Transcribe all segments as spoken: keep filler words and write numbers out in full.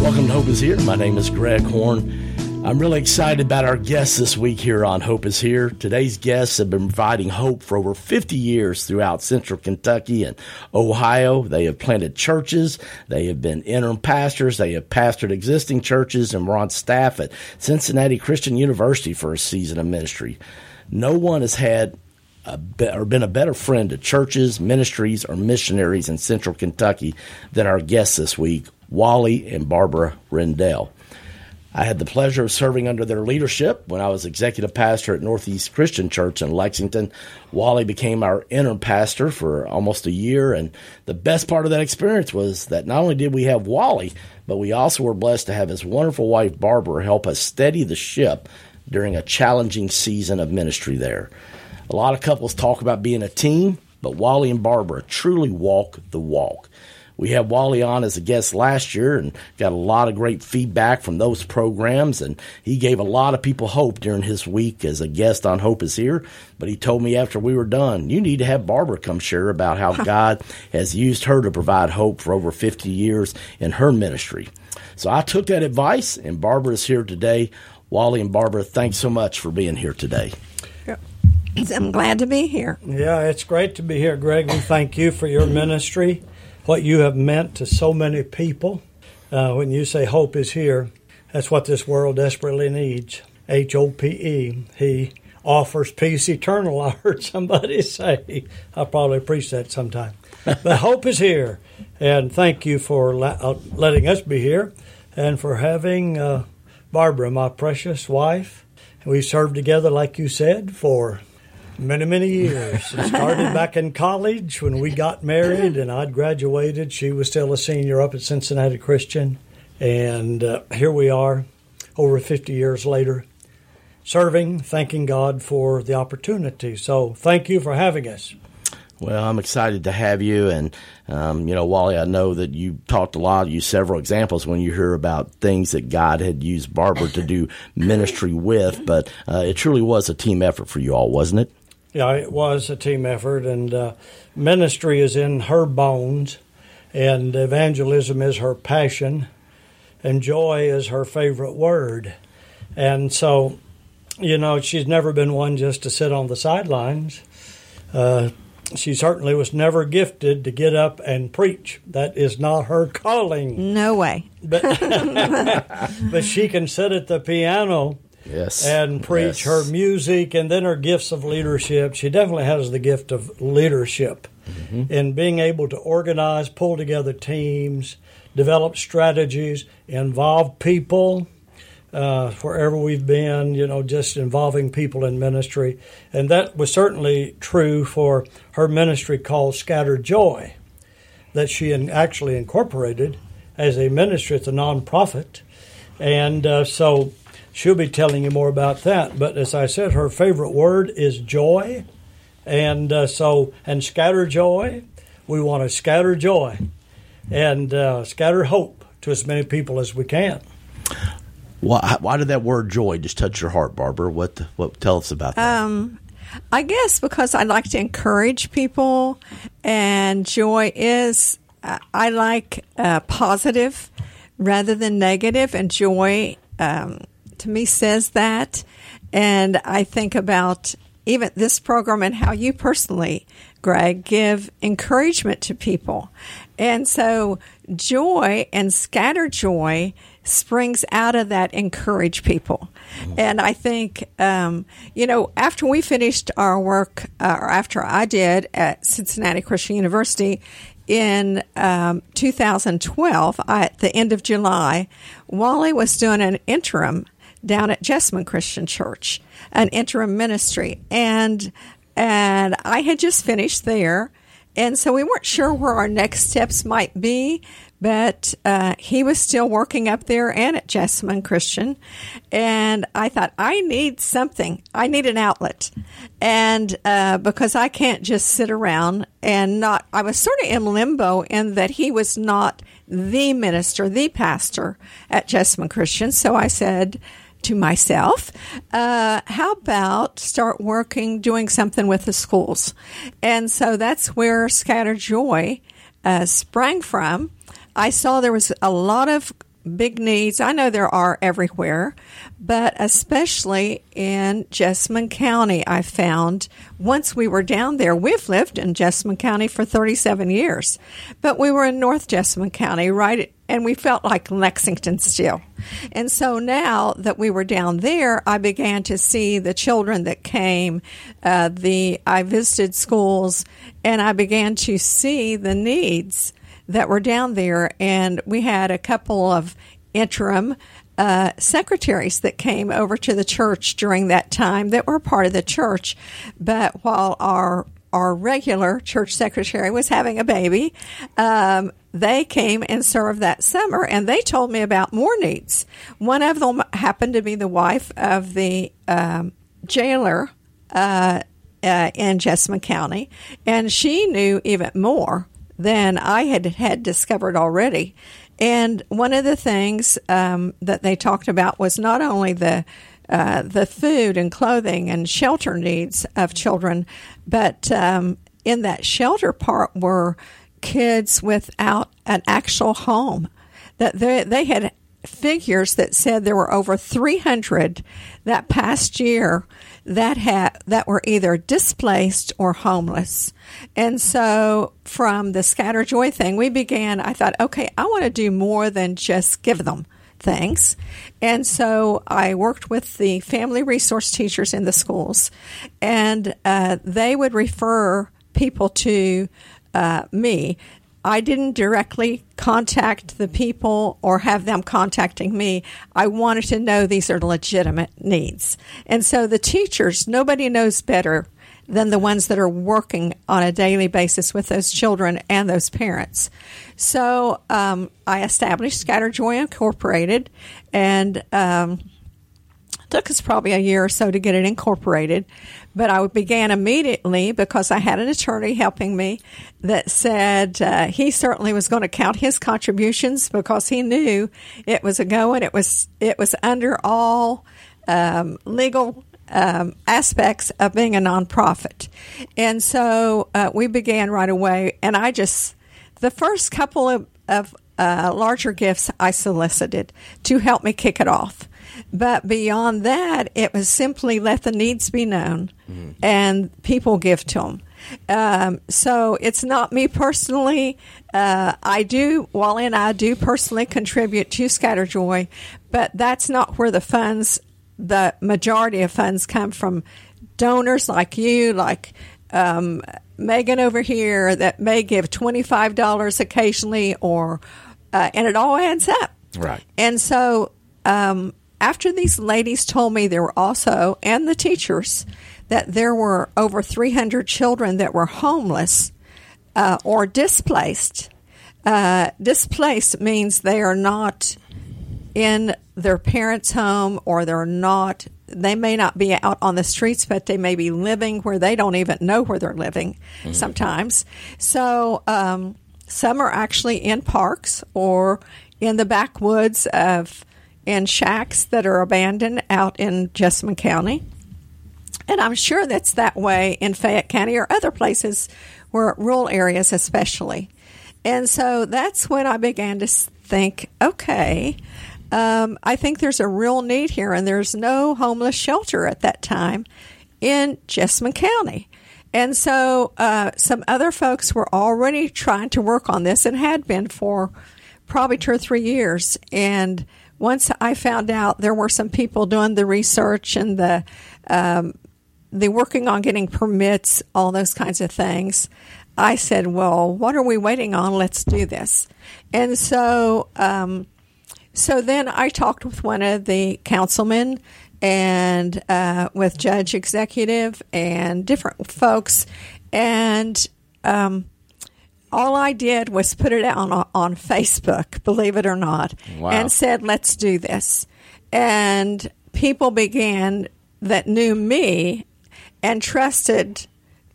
Welcome to Hope is Here. My name is Greg Horn. I'm really excited about our guests this week here on Hope is Here. Today's guests have been providing hope for over fifty years throughout central Kentucky and Ohio. They have planted churches. They have been interim pastors. They have pastored existing churches and were on staff at Cincinnati Christian University for a season of ministry. No one has had a be- or been a better friend to churches, ministries, or missionaries in central Kentucky than our guests this week, Wally and Barbara Rendell. I had the pleasure of serving under their leadership when I was executive pastor at Northeast Christian Church in Lexington. Wally became our interim pastor for almost a year, and the best part of that experience was that not only did we have Wally, but we also were blessed to have his wonderful wife, Barbara, help us steady the ship during a challenging season of ministry there. A lot of couples talk about being a team, but Wally and Barbara truly walk the walk. We had Wally on as a guest last year and got a lot of great feedback from those programs, and he gave a lot of people hope during his week as a guest on Hope is Here. But he told me after we were done, you need to have Barbara come share about how God has used her to provide hope for over fifty years in her ministry. So I took that advice, and Barbara is here today. Wally and Barbara, thanks so much for being here today. I'm glad to be here. Yeah, it's great to be here, Greg. We thank you for your ministry, what you have meant to so many people. Uh, when you say hope is here, that's what this world desperately needs. H O P E. He offers peace eternal, I heard somebody say. I'll probably preach that sometime. But hope is here. And thank you for la- uh, letting us be here and for having uh, Barbara, my precious wife. We served together, like you said, for many, many years. It started back in college when we got married and I'd graduated. She was still a senior up at Cincinnati Christian. And uh, here we are, over fifty years later, serving, thanking God for the opportunity. So thank you for having us. Well, I'm excited to have you. And, um, you know, Wally, I know that you talked a lot, you several examples when you hear about things that God had used Barbara to do ministry with. But uh, it truly was a team effort for you all, wasn't it? Yeah, it was a team effort. And uh, ministry is in her bones. And evangelism is her passion. And joy is her favorite word. And so, you know, she's never been one just to sit on the sidelines. Uh She certainly was never gifted to get up and preach. That is not her calling. No way. But, but she can sit at the piano yes. and preach yes. her music and then her gifts of leadership. She definitely has the gift of leadership mm-hmm. in being able to organize, pull together teams, develop strategies, involve people. Uh, wherever we've been, you know, just involving people in ministry. And that was certainly true for her ministry called Scattered Joy, that she in, actually incorporated as a ministry. It's a nonprofit. And uh, so she'll be telling you more about that. But as I said, her favorite word is joy. And uh, so, and scatter joy, we want to scatter joy and uh, scatter hope to as many people as we can. Why, why did that word joy just touch your heart, Barbara? What what tell us about that? Um, I guess because I like to encourage people, and joy is, uh, I like uh, positive rather than negative, and joy um, to me says that. And I think about even this program and how you personally, Greg, give encouragement to people. And so joy and scatter joy springs out of that encourage people. And I think, um, you know, after we finished our work, uh, or after I did at Cincinnati Christian University in um, two thousand twelve, I, at the end of July, Wally was doing an interim down at Jessamine Christian Church, an interim ministry. And, and I had just finished there. And so we weren't sure where our next steps might be, but uh, he was still working up there and at Jessamine Christian. And I thought, I need something. I need an outlet. And uh, because I can't just sit around and not, I was sort of in limbo in that he was not the minister, the pastor at Jessamine Christian. So I said to myself, uh, how about start working, doing something with the schools? And so that's where Scattered Joy uh, sprang from. I saw there was a lot of big needs. I know there are everywhere, but especially in Jessamine County, I found once we were down there. We've lived in Jessamine County for thirty-seven years, but we were in North Jessamine County, right? And we felt like Lexington still. And so now that we were down there, I began to see the children that came. Uh, the I visited schools, and I began to see the needs that were down there. And we had a couple of interim uh, secretaries that came over to the church during that time that were part of the church. But while our our regular church secretary was having a baby, um, they came and served that summer, and they told me about more needs. One of them happened to be the wife of the um, jailer uh, uh, in Jessamine County, and she knew even more than I had, had discovered already. And one of the things um, that they talked about was not only the Uh, the food and clothing and shelter needs of children, but um, in that shelter part were kids without an actual home. That they, they had figures that said there were over three hundred that past year that had that were either displaced or homeless. And so from the Scatter Joy thing, we began, I thought, okay, I want to do more than just give them things. And so I worked with the family resource teachers in the schools, and uh, they would refer people to uh, me. I didn't directly contact the people or have them contacting me. I wanted to know these are legitimate needs. And so the teachers, nobody knows better than the ones that are working on a daily basis with those children and those parents. So um, I established Scatter Joy Incorporated, and um, it took us probably a year or so to get it incorporated. But I began immediately because I had an attorney helping me that said uh, he certainly was going to count his contributions because he knew it was a go, and it was it was under all um, legal Um, aspects of being a nonprofit. And so uh, we began right away, and I just, the first couple of, of uh, larger gifts I solicited to help me kick it off. But beyond that, it was simply let the needs be known, mm-hmm. and people give to them. Um, so it's not me personally. Uh, I do, Wally and I do personally contribute to Scatter Joy, but that's not where the funds the majority of funds come from donors like you, like um, Megan over here, that may give twenty-five dollars occasionally, or uh, and it all adds up. Right. And so um, after these ladies told me there were also, and the teachers, that there were over three hundred children that were homeless uh, or displaced. Uh, displaced means they are not in their parents' home, or they're not, they may not be out on the streets, but they may be living where they don't even know where they're living mm-hmm. sometimes. So um, some are actually in parks or in the backwoods of, in shacks that are abandoned out in Jessamine County. And I'm sure that's that way in Fayette County or other places, where rural areas especially. And so that's when I began to think, okay, Um, I think there's a real need here, and there's no homeless shelter at that time in Jessamine County. And so uh, some other folks were already trying to work on this and had been for probably two or three years. And once I found out there were some people doing the research and the um, the working on getting permits, all those kinds of things, I said, well, what are we waiting on? Let's do this. And so um So then I talked with one of the councilmen and uh, with Judge Executive and different folks, and um, all I did was put it out on, on Facebook, believe it or not, wow. and said, let's do this. And people began that knew me and trusted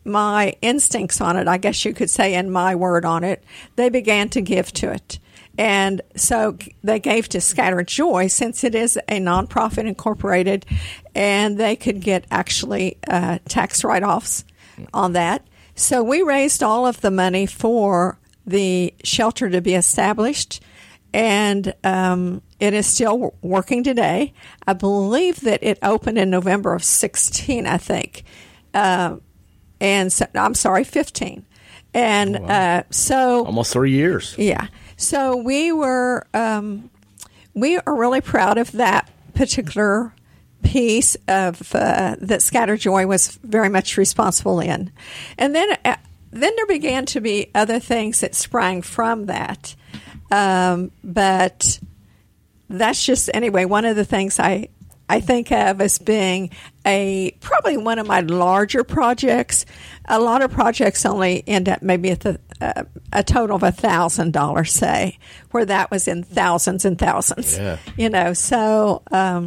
my instincts on it, I guess you could say, and my word on it. They began to give to it. And so they gave to Scatter Joy, since it is a nonprofit incorporated, and they could get actually uh, tax write-offs on that. So we raised all of the money for the shelter to be established, and um, it is still working today. I believe that it opened in November of sixteen, I think. Uh, and so, I'm sorry, fifteen. And oh, wow. uh, so... Almost three years. Yeah. So we were... Um, we are really proud of that particular piece of uh, that Scatterjoy was very much responsible in. And then uh, then there began to be other things that sprang from that. Um, but that's just, anyway, one of the things I, I think of as being a probably one of my larger projects. A lot of projects only end up maybe at the, uh, a total of a thousand dollars, say, where that was in thousands and thousands. Yeah. You know, so... Um,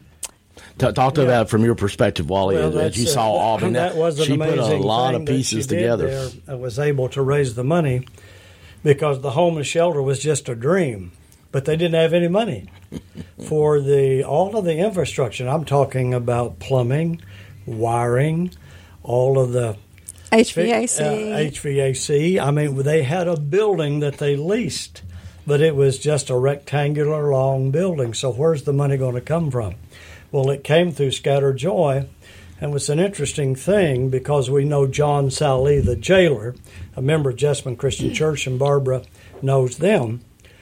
Talk, talk to yeah. about from your perspective, Wally, well, as you saw uh, Aubrey. That was an she amazing put a lot thing of pieces that she together. Did there. I was able to raise the money because the homeless shelter was just a dream, but they didn't have any money for the all of the infrastructure. I'm talking about plumbing, wiring, all of the H V A C. Uh, H V A C. I mean, they had a building that they leased, but it was just a rectangular long building. So where's the money going to come from? Well, it came through Scatterjoy, and was an interesting thing because we know John Sally, the jailer, a member of Jessamine Christian Church, and Barbara knows them.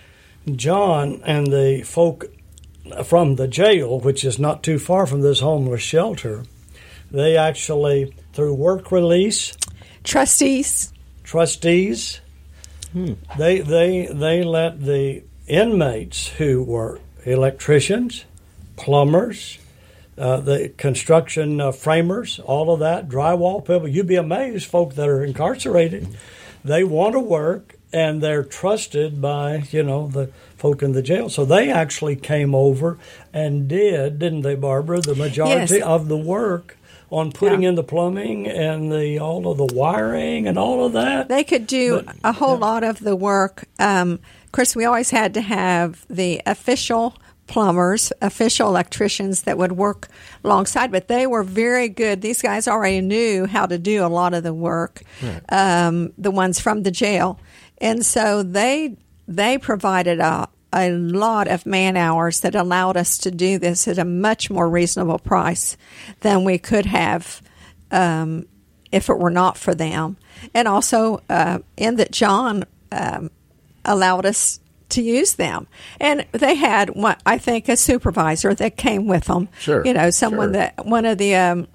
John and the folk from the jail, which is not too far from this homeless shelter, they actually, through work release, trustees, trustees, hmm. they they they let the inmates who were electricians, plumbers, uh, the construction uh, framers, all of that, drywall people. You'd be amazed, folk that are incarcerated. They want to work, and they're trusted by, you know, the folk in the jail. So they actually came over and did, didn't they, Barbara, the majority yes. of the work on putting yeah. in the plumbing and the all of the wiring and all of that. They could do but, a whole yeah. lot of the work. Um, of course, we always had to have the official plumbers, official electricians that would work alongside, but they were very good. These guys already knew how to do a lot of the work, right. um, the ones from the jail. And so they they provided a, a lot of man hours that allowed us to do this at a much more reasonable price than we could have um, if it were not for them. And also uh, in that John um, allowed us to use them. And they had, one, I think, a supervisor that came with them. Sure. You know, someone sure. that, one of the, um,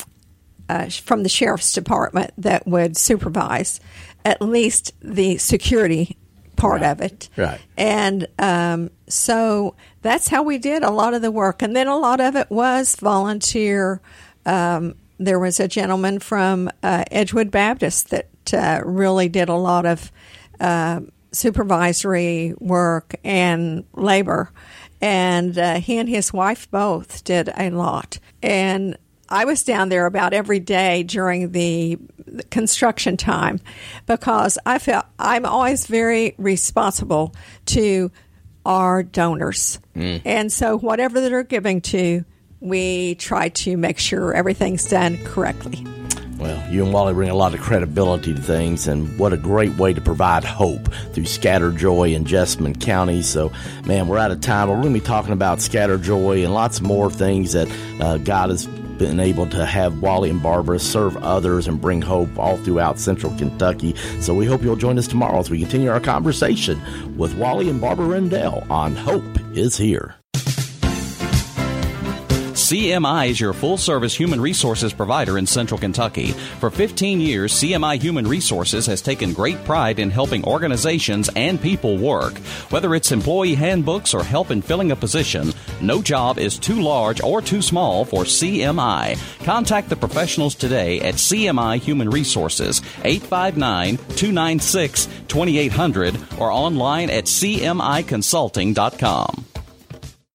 uh, from the sheriff's department that would supervise at least the security part right. of it. Right. And um, so that's how we did a lot of the work. And then a lot of it was volunteer. Um, there was a gentleman from uh, Edgewood Baptist that uh, really did a lot of uh, supervisory work and labor. And uh, he and his wife both did a lot. And I was down there about every day during the construction time because I felt I'm always very responsible to our donors. Mm. And so whatever they're giving to, we try to make sure everything's done correctly. Well, you and Wally bring a lot of credibility to things, and what a great way to provide hope through Scatterjoy in Jessamine County. So, man, we're out of time. We're going to be talking about Scatterjoy and lots more things that uh, God has been able to have Wally and Barbara serve others and bring hope all throughout Central Kentucky. So we hope you'll join us tomorrow as we continue our conversation with Wally and Barbara Rendell on Hope is Here. C M I is your full-service human resources provider in Central Kentucky. For fifteen years, C M I Human Resources has taken great pride in helping organizations and people work. Whether it's employee handbooks or help in filling a position, no job is too large or too small for C M I. Contact the professionals today at C M I Human Resources, eight five nine, two nine six, two eight zero zero or online at c m i consulting dot com.